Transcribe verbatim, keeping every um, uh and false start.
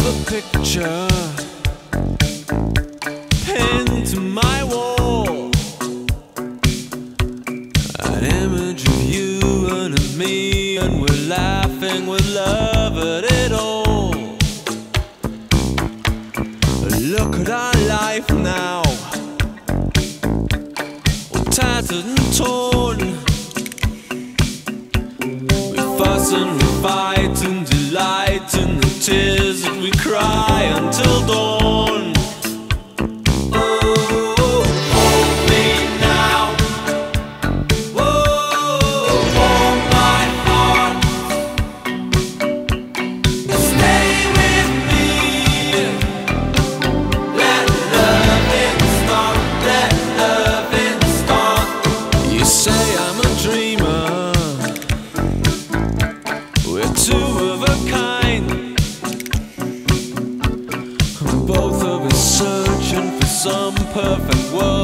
a picture pinned to my wall, an image of you and of me, and we're laughing with love at it all. Look at our life now, all tattered and torn. We fuss and we fight and delight in the tears that we cry until dawn. Oh, hold me now. Whoa, warm my heart. Stay with me. Let loving start. Let loving start. You say I'm a dreamer. We're two of a kind. Both of us searching for some perfect world.